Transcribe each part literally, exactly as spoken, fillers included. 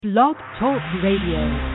Blog Talk Radio.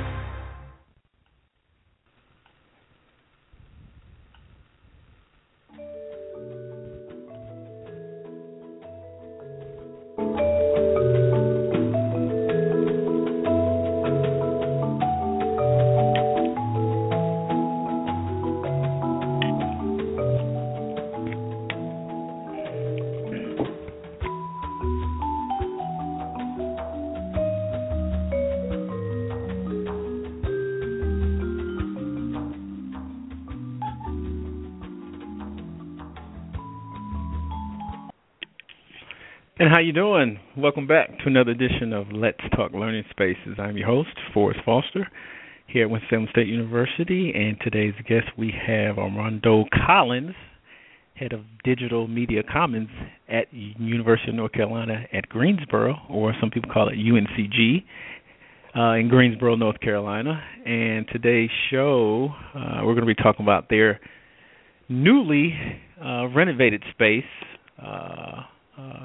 And how you doing? Welcome back to another edition of Let's Talk Learning Spaces. I'm your host, Forrest Foster, here at Winston-Salem State University, and today's guest we have Armando Collins, head of Digital Media Commons at University of North Carolina at Greensboro, or some people call it U N C G, uh, in Greensboro, North Carolina. And today's show, uh, we're going to be talking about their newly uh, renovated space, uh, uh,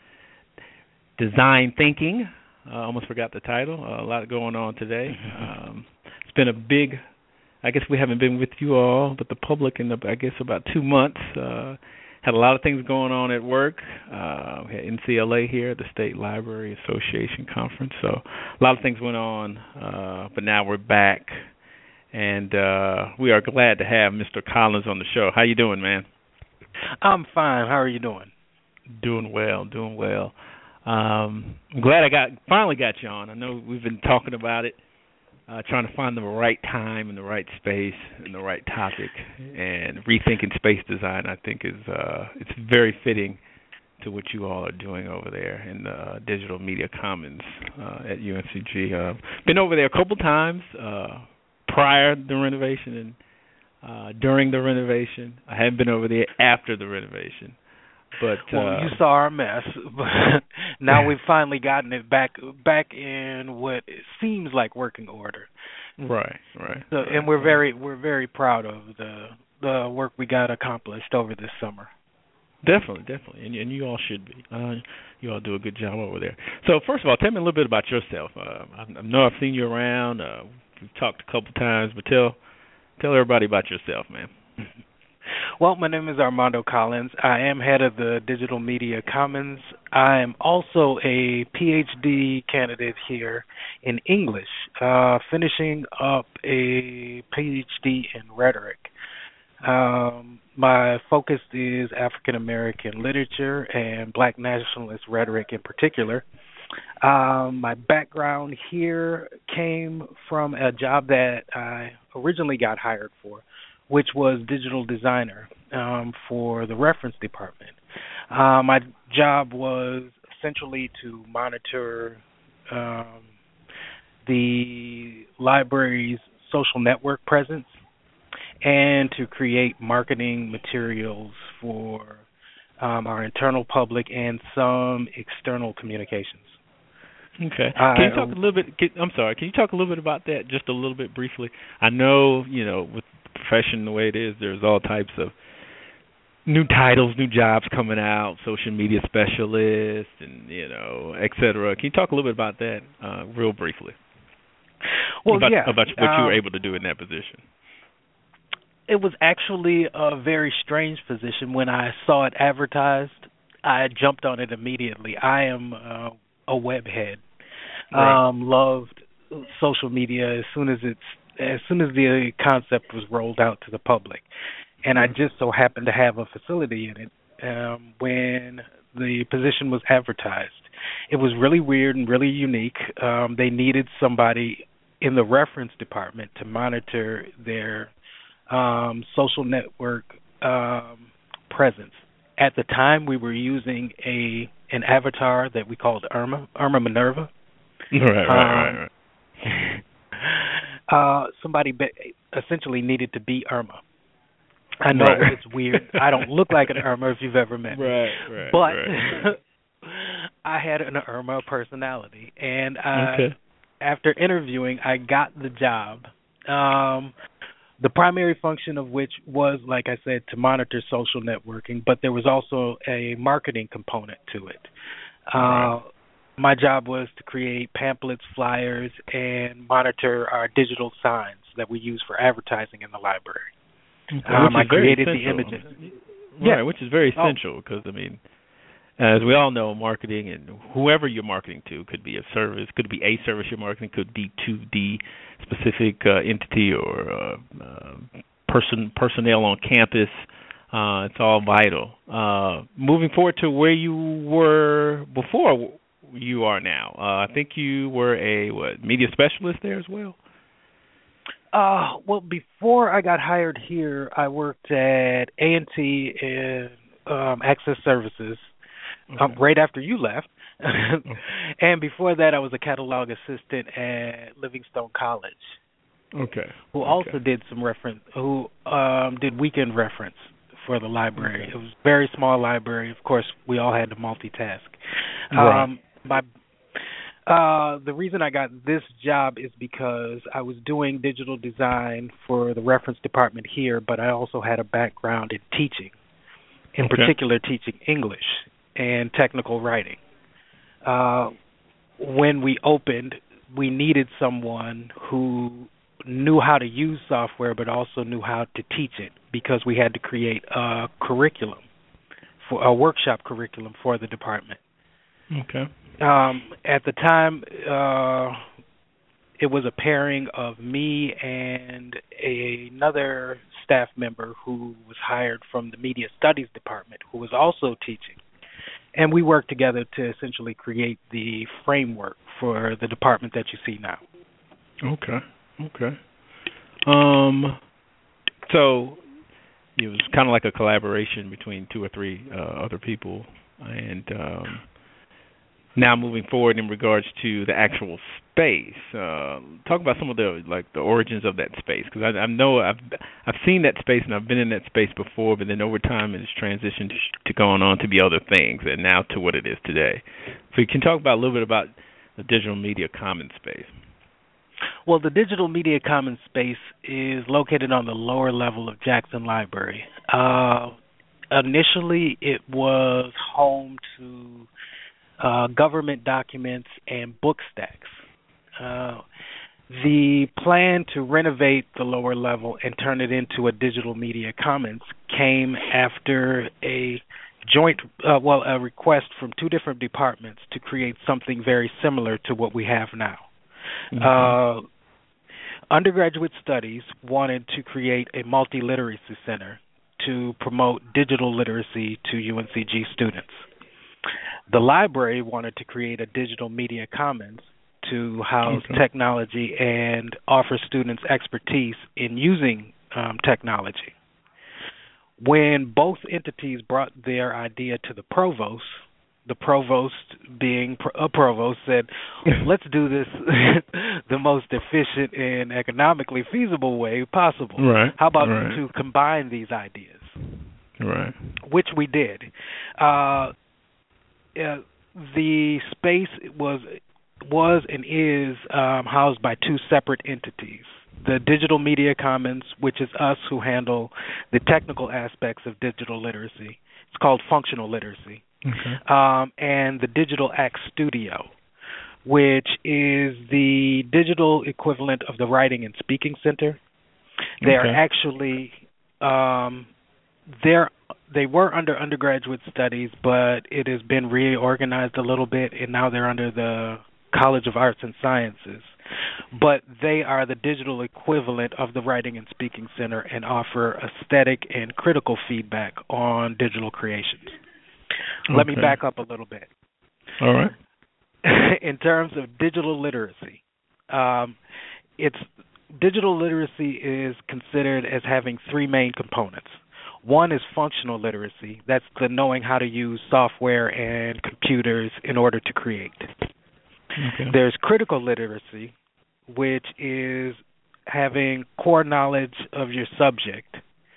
Design Thinking. I uh, almost forgot the title. Uh, a lot going on today. Um, it's been a big, I guess we haven't been with you all, but the public in, the, I guess, about two months. Uh, had a lot of things going on at work. Uh, we had N C L A here, the State Library Association Conference. So a lot of things went on, uh, but now we're back. And uh, we are glad to have Mister Collins on the show. How you doing, man? I'm fine. How are you doing? Doing well, doing well. Um, I'm glad I got finally got you on. I know we've been talking about it, uh, trying to find the right time and the right space and the right topic. And rethinking space design, I think, is uh, it's very fitting to what you all are doing over there in the uh, Digital Media Commons uh, at U N C G. Uh, been over there a couple times uh, prior to the renovation and uh, during the renovation. I haven't been over there after the renovation. But well, uh, you saw our mess, but now we've finally gotten it back back in what seems like working order. Right, right. So, right. And we're very we're very proud of the the work we got accomplished over this summer. Definitely, definitely, and, and you all should be. Uh, you all do a good job over there. So, first of all, tell me a little bit about yourself. Uh, I, I know I've seen you around. Uh, we've talked a couple times, but tell tell everybody about yourself, man. Well, my name is Armando Collins. I am head of the Digital Media Commons. I am also a P H D candidate here in English, uh, finishing up a P H D in rhetoric. Um, my focus is African American literature and Black nationalist rhetoric in particular. Um, my background here came from a job that I originally got hired for, which was digital designer um, for the reference department. Uh, my job was essentially to monitor um, the library's social network presence and to create marketing materials for um, our internal public and some external communications. Okay. Can you talk a little bit? Can, I'm sorry. Can you talk a little bit about that, just a little bit briefly? I know, you know, with the profession the way it is, there's all types of new titles, new jobs coming out, social media specialist, and you know, et cetera. Can you talk a little bit about that, uh, real briefly? Well, about, yeah. About what um, you were able to do in that position. It was actually a very strange position. When I saw it advertised, I jumped on it immediately. I am uh, a web head. Right. Um, loved social media as soon as it's as soon as the concept was rolled out to the public, and I just so happened to have a facility in it um, when the position was advertised. It was really weird and really unique. Um, they needed somebody in the reference department to monitor their um, social network um, presence. At the time, we were using a an avatar that we called Irma, Irma Minerva. Right, right, um, right, right. uh, somebody be- essentially needed to be Irma. I know right. It's weird. I don't look like an Irma if you've ever met me. Right, right, but right. I had an Irma personality, and I, okay. after interviewing, I got the job. Um, the primary function of which was, like I said, to monitor social networking, but there was also a marketing component to it. Uh, right. my job was to create pamphlets, flyers, and monitor our digital signs that we use for advertising in the library. Okay. Um, I Which is very created the essential. images. Right, Yeah. which is very Oh. essential because, I mean, as we all know, marketing and whoever you're marketing to could be a service, could be a service you're marketing, could be to the specific uh, entity or uh, uh, person personnel on campus. Uh, it's all vital. Uh, moving forward to where you were before you are now, uh, I think you were a what media specialist there as well. Uh, well, before I got hired here, I worked at A and T in um, Access Services. Okay. Um, right after you left. Okay. And before that, I was a catalog assistant at Livingstone College. Okay. Who okay. also did some reference, who um, did weekend reference for the library. Okay. It was a very small library. Of course, we all had to multitask. Right. Um, my, uh, the reason I got this job is because I was doing digital design for the reference department here, but I also had a background in teaching, in Okay. particular teaching English and technical writing. Uh, when we opened, we needed someone who knew how to use software but also knew how to teach it because we had to create a curriculum, for a workshop curriculum for the department. Okay. Um, at the time, uh, it was a pairing of me and a, another staff member who was hired from the media studies department who was also teaching. And we worked together to essentially create the framework for the department that you see now. Okay. Okay. Um. So it was kind of like a collaboration between two or three uh, other people, and um, now moving forward in regards to the actual space, uh, talk about some of the like the origins of that space, because I, I know I've I've seen that space and I've been in that space before, but then over time it's transitioned to going on to be other things, and now to what it is today. So you can talk about a little bit about the Digital Media Commons space. Well, the Digital Media Commons space is located on the lower level of Jackson Library. Uh, initially, it was home to uh, government documents and book stacks. Uh, the plan to renovate the lower level and turn it into a Digital Media Commons came after a joint, uh, well, a request from two different departments to create something very similar to what we have now. Mm-hmm. Uh, undergraduate studies wanted to create a multi-literacy center to promote digital literacy to U N C G students. The library wanted to create a Digital Media Commons to house okay. technology and offer students expertise in using um, technology. When both entities brought their idea to the provost, the provost, being a provost, said, let's do this the most efficient and economically feasible way possible. Right. How about right. to combine these ideas? Right. Which we did. Uh, uh, the space was was and is um, housed by two separate entities. The Digital Media Commons, which is us who handle the technical aspects of digital literacy. It's called functional literacy. Okay. Um, and the Digital Act Studio, which is the digital equivalent of the Writing and Speaking Center. They okay. are actually um, they're they were under undergraduate studies, but it has been reorganized a little bit, and now they're under the College of Arts and Sciences. But they are the digital equivalent of the Writing and Speaking Center and offer aesthetic and critical feedback on digital creations. Okay. Let me back up a little bit. All right. In terms of digital literacy, um, it's digital literacy is considered as having three main components. One is functional literacy. That's the knowing how to use software and computers in order to create. Okay. There's critical literacy, which is having core knowledge of your subject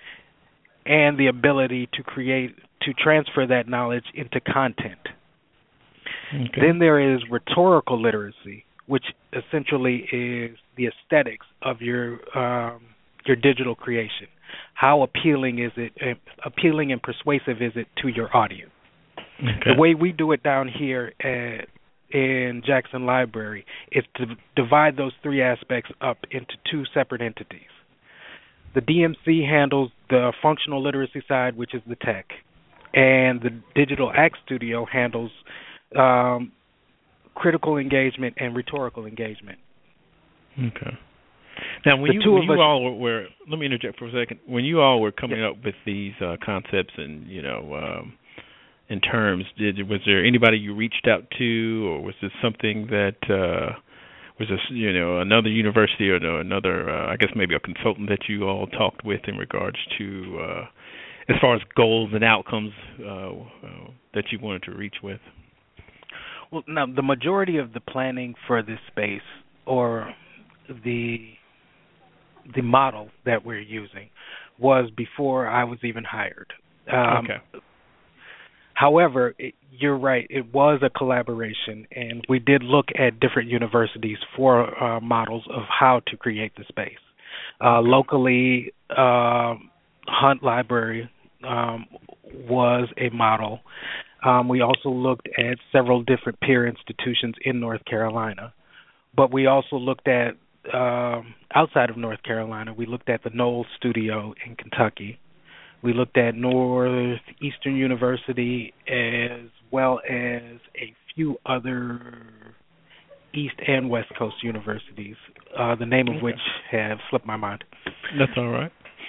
and the ability to create, to transfer that knowledge into content. Okay. Then there is rhetorical literacy, which essentially is the aesthetics of your um, your digital creation. How appealing is it? Uh, appealing and persuasive is it to your audience? Okay. The way we do it down here at in Jackson Library is to divide those three aspects up into two separate entities. The D M C handles the functional literacy side, which is the tech, and the Digital Act Studio handles um, critical engagement and rhetorical engagement. Okay. Now, when the you, two when of you us, all were, were, let me interject for a second. When you all were coming yeah. up with these uh, concepts and, you know, um, in terms, did was there anybody you reached out to, or was this something that uh, was this, you know, another university or another, uh, I guess maybe a consultant that you all talked with in regards to, uh, as far as goals and outcomes uh, uh, that you wanted to reach with? Well, now, the majority of the planning for this space, or the the model that we're using, was before I was even hired. Um, okay. However, it, you're right. It was a collaboration, and we did look at different universities for uh, models of how to create the space. Uh, locally, uh, Hunt Library um, was a model. Um, we also looked at several different peer institutions in North Carolina, but we also looked at um, outside of North Carolina. We looked at the Knowles Studio in Kentucky. We looked at Northeastern University, as well as a few other East and West Coast universities, uh, the name of okay. which have slipped my mind. That's all right.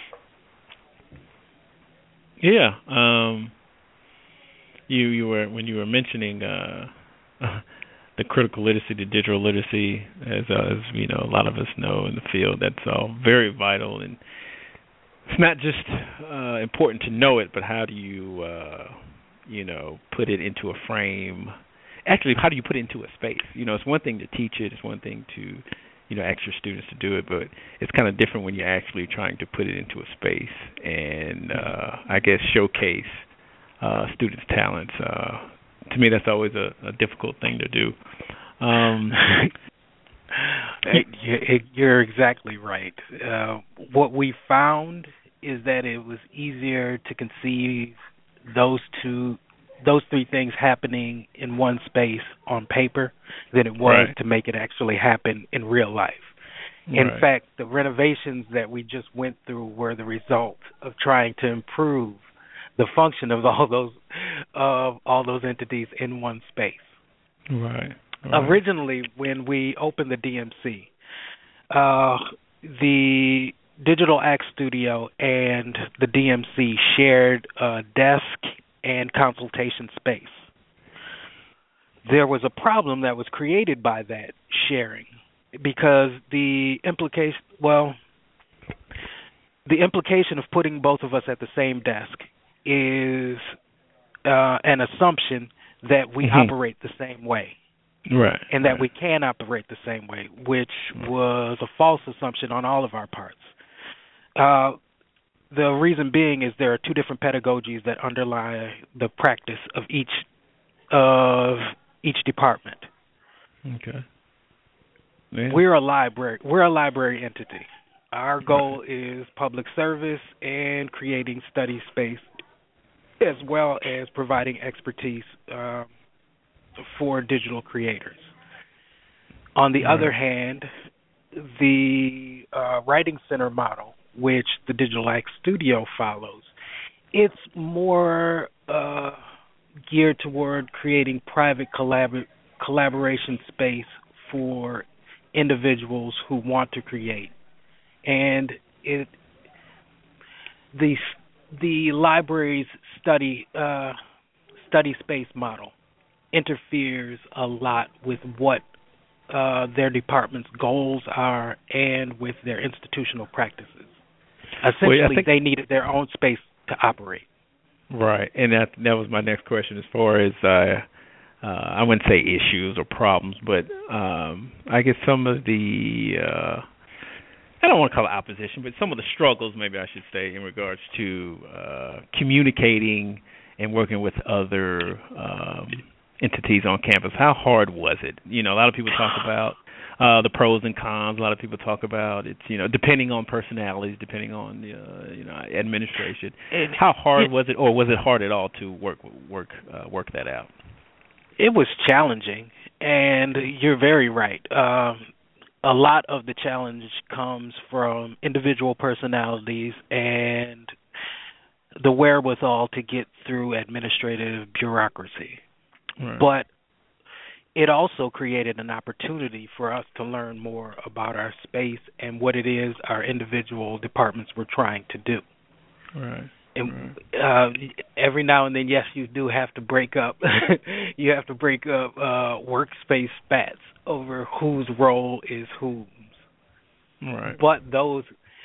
Yeah. Um, you you were when you were mentioning uh, the critical literacy, the digital literacy, as uh, as you know, a lot of us know in the field, that's all very vital, and it's not just uh, important to know it, but how do you uh, you know put it into a frame? Actually, how do you put it into a space? You know, it's one thing to teach it, it's one thing to you know ask your students to do it, but it's kind of different when you're actually trying to put it into a space and uh, I guess showcase uh, students' talents. Uh, to me, that's always a, a difficult thing to do. Um, You're exactly right. Uh, what we found is that it was easier to conceive those two, those three things happening in one space on paper than it was right. to make it actually happen in real life. Right. In fact, the renovations that we just went through were the result of trying to improve the function of all those of all those entities in one space. Right. right. Originally, when we opened the D M C, uh, the Digital Act Studio and the D M C shared a desk and consultation space. There was a problem that was created by that sharing because the implication, well, the implication of putting both of us at the same desk is uh, an assumption that we mm-hmm. operate the same way. Right. And that right. we can operate the same way, which was a false assumption on all of our parts. Uh, the reason being is there are two different pedagogies that underlie the practice of each of each department. Okay. Yeah. We're a library. We're a library entity. Our goal right. is public service and creating study space, as well as providing expertise um, for digital creators. On the right. other hand, the uh, Writing Center model, which the Digital Act Studio follows, it's more uh, geared toward creating private collabor- collaboration space for individuals who want to create. And it the the library's study uh, study space model interferes a lot with what uh, their department's goals are and with their institutional practices. Essentially, well, think, they needed their own space to operate. Right, and that that was my next question as far as, uh, uh, I wouldn't say issues or problems, but um, I guess some of the, uh, I don't want to call it opposition, but some of the struggles, maybe I should say, in regards to uh, communicating and working with other um, entities on campus. How hard was it? You know, a lot of people talk about uh, the pros and cons. A lot of people talk about it's, you know, depending on personalities, depending on the, uh, you know, administration. And how hard it, was it, or was it hard at all to work work uh, work that out? It was challenging. And you're very right. Um, a lot of the challenge comes from individual personalities and the wherewithal to get through administrative bureaucracy. Right. But it also created an opportunity for us to learn more about our space and what it is our individual departments were trying to do. Right. And uh, every now and then, yes, you do have to break up. you have to break up uh, workspace spats over whose role is whose. Right. But those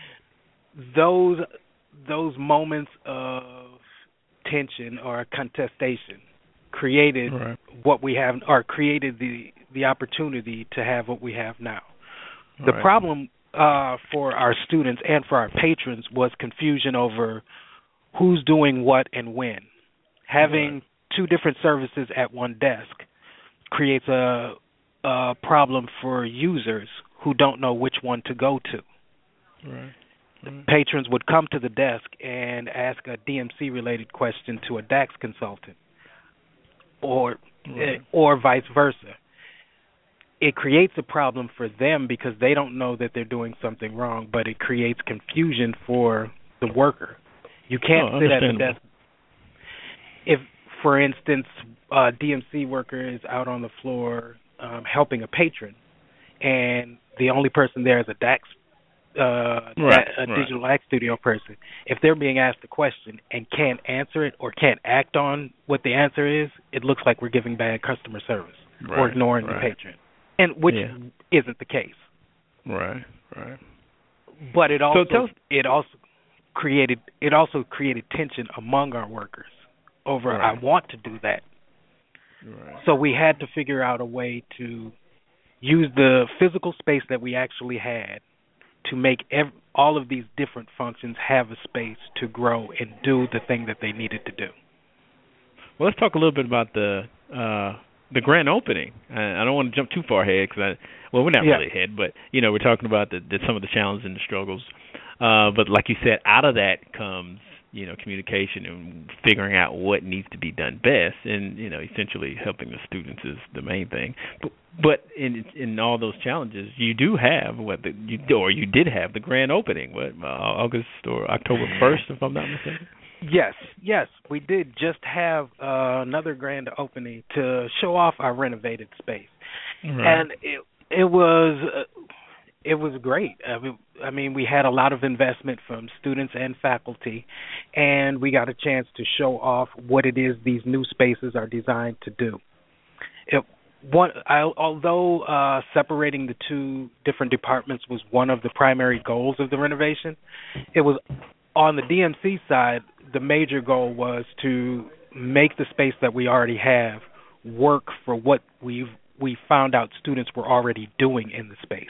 those those moments of tension or contestation created right. what we have, or created the the opportunity to have what we have now. The right. problem uh, for our students and for our patrons was confusion over who's doing what and when. Having right. two different services at one desk creates a, a problem for users who don't know which one to go to. Right. Right. Patrons would come to the desk and ask a D M C-related question to a DAX consultant, or right. or vice versa. It creates a problem for them because they don't know that they're doing something wrong, but it creates confusion for the worker. You can't oh, sit at the desk. If, for instance, a D M C worker is out on the floor um, helping a patron, and the only person there is a DAX, uh, right, a right. digital act studio person, if they're being asked a question and can't answer it or can't act on what the answer is, it looks like we're giving bad customer service right, or ignoring right. the patron, and which yeah. isn't the case. Right, right. But it also so tell- it also created it also created tension among our workers over right. I want to do that. Right. So we had to figure out a way to use the physical space that we actually had to make ev- all of these different functions have a space to grow and do the thing that they needed to do. Well, let's talk a little bit about the uh, the grand opening. I, I don't want to jump too far ahead because I well we're not yeah. really ahead, but you know we're talking about the, the, some of the challenges and the struggles. Uh, but like you said, out of that comes you know communication and figuring out what needs to be done best, and you know essentially helping the students is the main thing. But, but in in all those challenges, you do have what the, you or you did have the grand opening, what uh, August or October first, if I'm not mistaken. Yes, yes, we did just have uh, another grand opening to show off our renovated space, right. and it it was uh, it was great. I mean, I mean, we had a lot of investment from students and faculty, and we got a chance to show off what it is these new spaces are designed to do. It, one, I, although uh, separating the two different departments was one of the primary goals of the renovation, it was on the D M C side. The major goal was to make the space that we already have work for what we've we found out students were already doing in the space.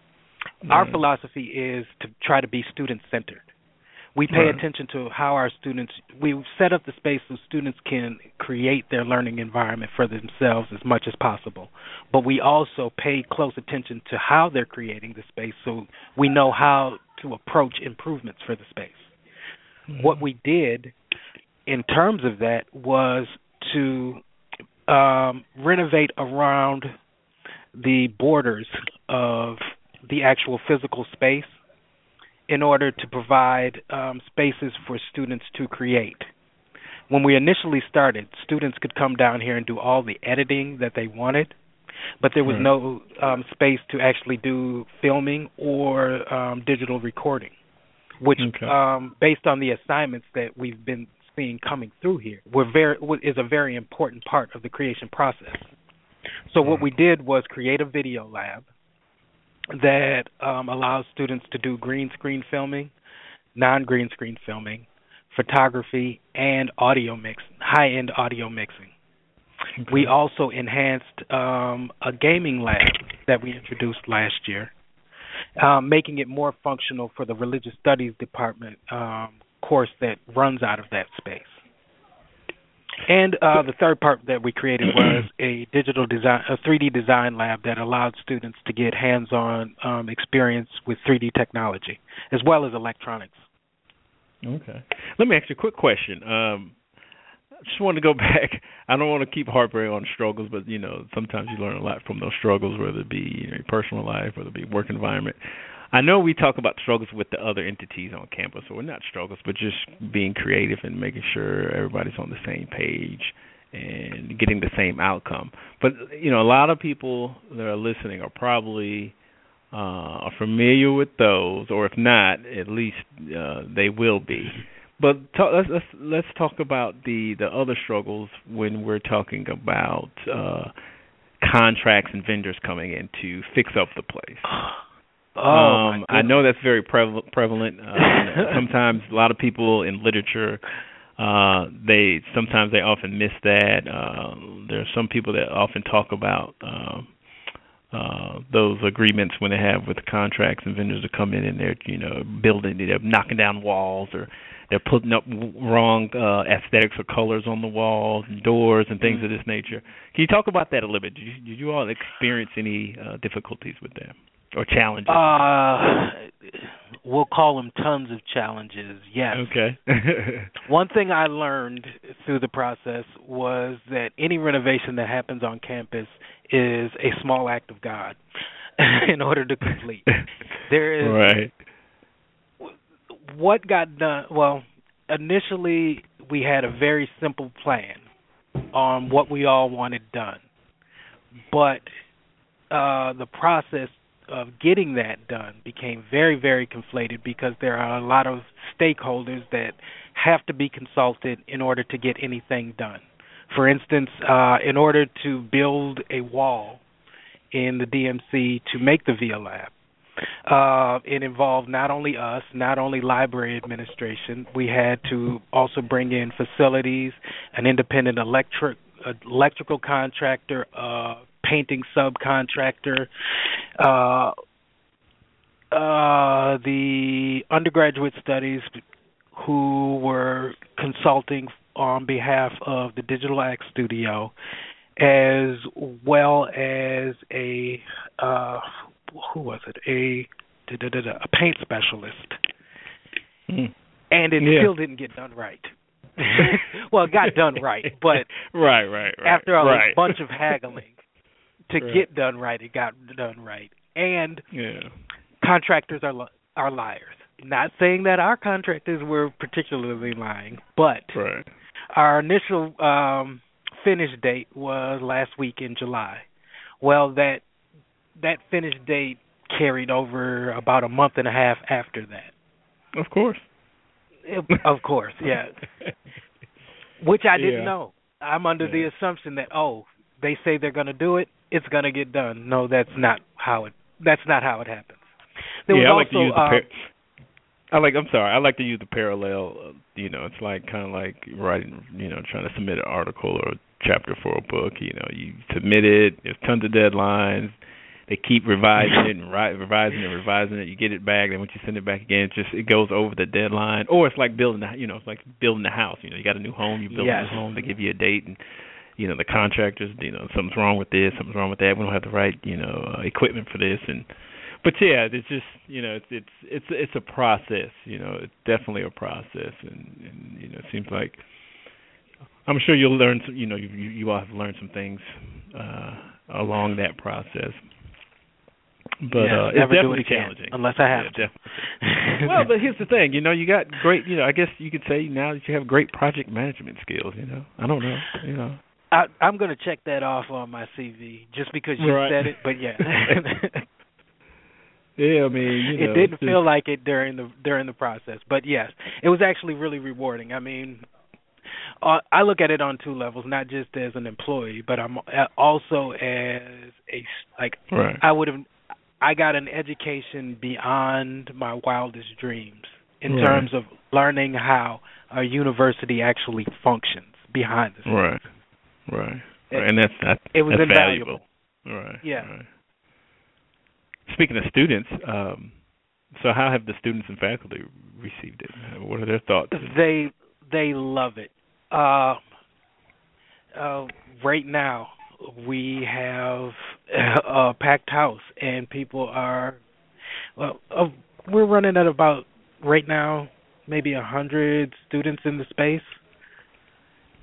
Mm. Our philosophy is to try to be student-centered. We pay right. attention to how our students, we set up the space so students can create their learning environment for themselves as much as possible. But we also pay close attention to how they're creating the space so we know how to approach improvements for the space. Mm-hmm. What we did in terms of that was to um, renovate around the borders of the actual physical space in order to provide um, spaces for students to create. When we initially started, students could come down here and do all the editing that they wanted, but there was right. no um, space to actually do filming or um, digital recording, which, okay. um, based on the assignments that we've been seeing coming through here, were very is a very important part of the creation process. So what we did was create a video lab that um, allows students to do green screen filming, non-green screen filming, photography, and audio mix, high-end audio mixing. Okay. We also enhanced um, a gaming lab that we introduced last year, um, making it more functional for the religious studies department um, course that runs out of that space. And uh, the third part that we created was a digital design, a three D design lab that allowed students to get hands-on um, experience with three D technology, as well as electronics. Okay. Let me ask you a quick question. Um, just want to go back. I don't want to keep harping on struggles, but you know, sometimes you learn a lot from those struggles, whether it be you know, your personal life, whether it be work environment. I know we talk about struggles with the other entities on campus, so we're not struggles, but just being creative and making sure everybody's on the same page and getting the same outcome. But you know, a lot of people that are listening are probably uh, are familiar with those, or if not, at least uh, they will be. But talk, let's, let's let's talk about the, the other struggles when we're talking about uh, contracts and vendors coming in to fix up the place. Oh, um, I know that's very prevalent. prevalent. Uh, sometimes a lot of people in literature, uh, they sometimes they often miss that. Uh, there are some people that often talk about uh, uh, those agreements when they have with the contracts and vendors to come in and they're you know building, they're knocking down walls or they're putting up wrong uh, aesthetics or colors on the walls and doors and things mm-hmm. of this nature. Can you talk about that a little bit? Did you, did you all experience any uh, difficulties with them or challenges? Uh, we'll call them tons of challenges, yes. Okay. One thing I learned through the process was that any renovation that happens on campus is a small act of God in order to complete. There is... Right. What got done, well, initially we had a very simple plan on what we all wanted done. But uh, the process of getting that done became very, very conflated because there are a lot of stakeholders that have to be consulted in order to get anything done. For instance, uh, in order to build a wall in the D M C to make the V I A Lab, Uh, it involved not only us, not only library administration. We had to also bring in facilities, an independent electric uh, electrical contractor, uh, painting subcontractor, uh, uh, the undergraduate studies who were consulting on behalf of the Digital Act Studio, as well as a uh, who was it? A a paint specialist, mm. and it yeah. still didn't get done right. Well, it got done right, but right, right, right. after a right. bunch of haggling to right. get done right, it got done right. And yeah. contractors are li- are liars. Not saying that our contractors were particularly lying, but right. our initial um, finish date was last week in July. Well, that that finish date carried over about a month and a half after that. Of course. Of course, yeah. Which I didn't yeah. know. I'm under yeah. the assumption that, oh, they say they're going to do it, it's going to get done. No, that's not how it. That's not how it happens. There yeah, I was like also, to use the. uh, Par- I like. I'm sorry. I like to use the parallel. Uh, you know, it's like kind of like writing. You know, trying to submit an article or a chapter for a book. You know, you submit it. There's tons of deadlines. They keep revising it and ri- revising it, revising it. You get it back, and once you send it back again, it just it goes over the deadline. Or it's like building, the, you know, it's like building the house. You know, you got a new home, you build yes. a new home. They give you a date, and you know the contractors, you know, something's wrong with this, something's wrong with that. We don't have the right, you know, uh, equipment for this, and but yeah, it's just you know, it's it's it's it's a process. You know, it's definitely a process, and, and you know, it seems like I'm sure you'll learn. Some, you know, you you all have learned some things uh, along that process. But yeah, uh, it's never definitely do it again, challenging. unless I have yeah, to. Well, but here's the thing. You know, you got great. You know, I guess you could say now that you have great project management skills. You know, I don't know. You know, I, I'm going to check that off on my C V just because you right. said it. But yeah, yeah. I mean, you know, it didn't just, feel like it during the during the process. But yes, it was actually really rewarding. I mean, uh, I look at it on two levels, not just as an employee, but I'm also as a like right. I would have. I got an education beyond my wildest dreams in right. terms of learning how a university actually functions behind the scenes. Right, right, it, right. And that's, that's it was that's invaluable. Valuable. Right. Yeah. Right. Speaking of students, um, so how have the students and faculty received it? What are their thoughts? They they love it. Uh, uh, right now, we have a packed house, and people are, well, uh, we're running at about, right now, maybe a hundred students in the space.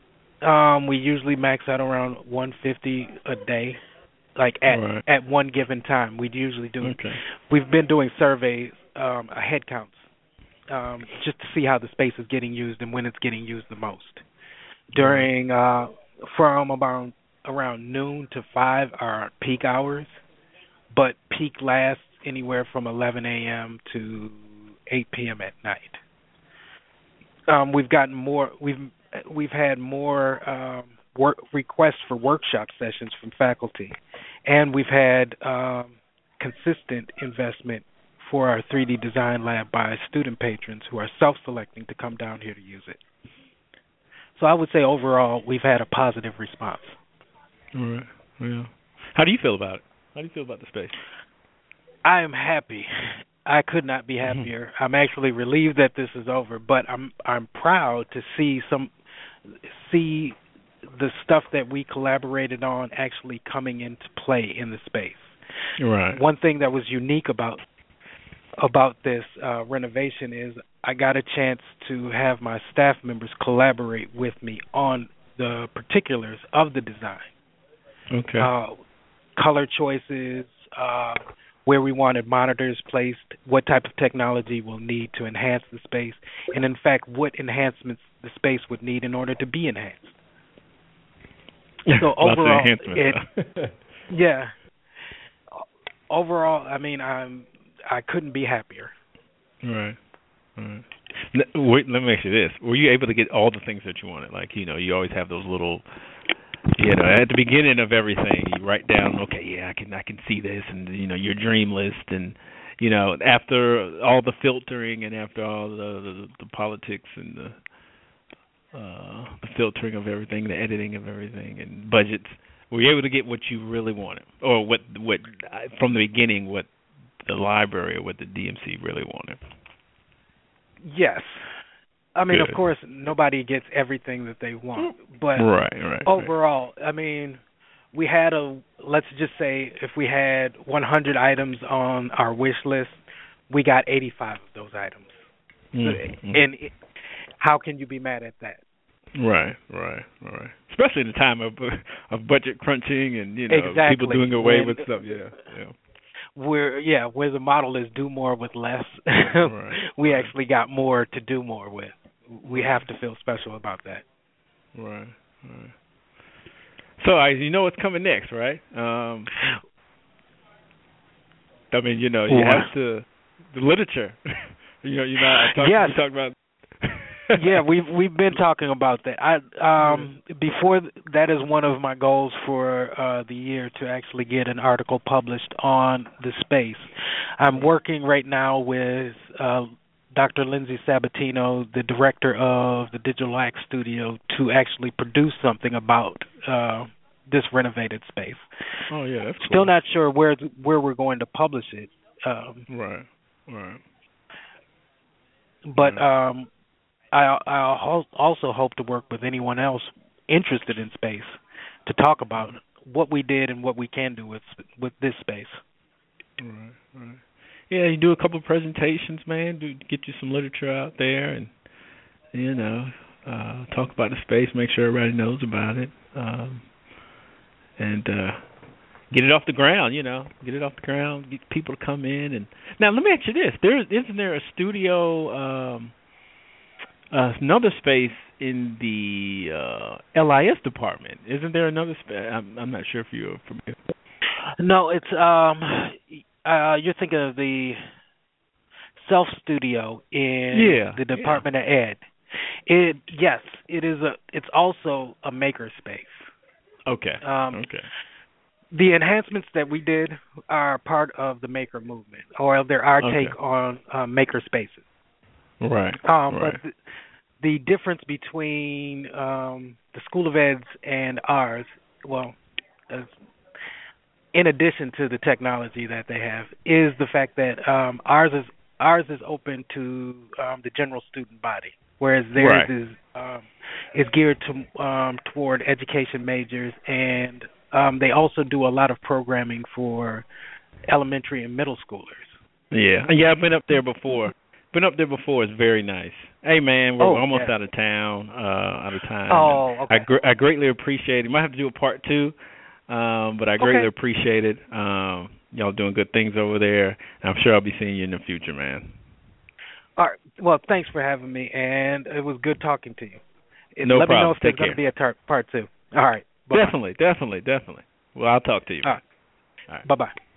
Um, we usually max out around one fifty a day, like at Right. at one given time. We usually do. Okay. We've been doing surveys, um, uh, head counts, um, just to see how the space is getting used and when it's getting used the most. During uh, from about around noon to five are peak hours, but peak lasts anywhere from eleven a.m. to eight p.m. at night. Um, we've gotten more. We've we've had more um, work requests for workshop sessions from faculty, and we've had um, consistent investment for our three D design lab by student patrons who are self-selecting to come down here to use it. So I would say overall we've had a positive response. All right. Yeah. How do you feel about it? How do you feel about the space? I am happy. I could not be happier. I'm actually relieved that this is over, but I'm I'm proud to see some see the stuff that we collaborated on actually coming into play in the space. Right. One thing that was unique about about this uh, renovation is I got a chance to have my staff members collaborate with me on the particulars of the design. Okay. Uh, color choices, uh, where we wanted monitors placed, what type of technology we'll need to enhance the space, and in fact, what enhancements the space would need in order to be enhanced. So overall, it, yeah. Overall, I mean, I'm I couldn't be happier. Right. Right. Wait, let me ask you this: were you able to get all the things that you wanted? Like, you know, you always have those little, you know, at the beginning of everything, you write down, okay, yeah, I can, I can see this, and you know, your dream list, and you know, after all the filtering and after all the the, the politics and the, uh, the filtering of everything, the editing of everything, and budgets, were you able to get what you really wanted, or what, what from the beginning, what the library or what the D M C really wanted? Yes. I mean, Good. Of course, nobody gets everything that they want, but right, right, overall, right. I mean, we had a, let's just say if we had one hundred items on our wish list, we got eighty-five of those items. Mm-hmm. And it, how can you be mad at that? Right, right, right. Especially in the time of of budget crunching and, you know, exactly. people doing away when, with stuff. Yeah, yeah. Where yeah, where the model is do more with less, right, we right. actually got more to do more with. We have to feel special about that. Right, right. So I, you know what's coming next, right? Um, I mean, you know, you what? have to the literature. you know, you know, I talked, yes. we talked about. yeah, we've we've been talking about that. I um before that is one of my goals for uh, the year to actually get an article published on the space. I'm working right now with uh, Doctor Lindsay Sabatino, the director of the Digital Act Studio, to actually produce something about uh, this renovated space. Oh yeah, that's cool. Still not sure where where we're going to publish it. Um, right, right. But right. um. I, I also hope to work with anyone else interested in space to talk about what we did and what we can do with with this space. Right, right. Yeah, you do a couple of presentations, man. Do get you some literature out there, and you know, uh, talk about the space. Make sure everybody knows about it, um, and uh, get it off the ground. You know, get it off the ground. Get people to come in. And now, let me ask you this: there isn't there a studio? Um, Uh, another space in the uh, L I S department. Isn't there another space? I'm, I'm not sure if you're familiar. No, it's um, uh, you're thinking of the Self Studio in yeah, the Department yeah. of Ed. It yes, it is a. It's also a maker space. Okay. Um, okay. The enhancements that we did are part of the maker movement, or they're our okay. take on uh, maker spaces. Right. Um, right. But the, the difference between um, the School of Ed's and ours, well, as, in addition to the technology that they have, is the fact that um, ours is ours is open to um, the general student body, whereas theirs right. is um, is geared to um, toward education majors, and um, they also do a lot of programming for elementary and middle schoolers. Yeah, yeah, I've been up there before. been up there before. It's very nice. Hey, man, we're Oh, almost yeah. out of town, uh, out of time. Oh, okay. I, gr- I greatly appreciate it. Might have to do a part two, um, but I greatly Okay. appreciate it. Um, y'all doing good things over there, and I'm sure I'll be seeing you in the future, man. All right. Well, thanks for having me, and it was good talking to you. And No let problem. me know if there's Take going to care. be a tar- part two. All right. Bye-bye. Definitely, definitely, definitely. Well, I'll talk to you. All right. All right. Bye-bye.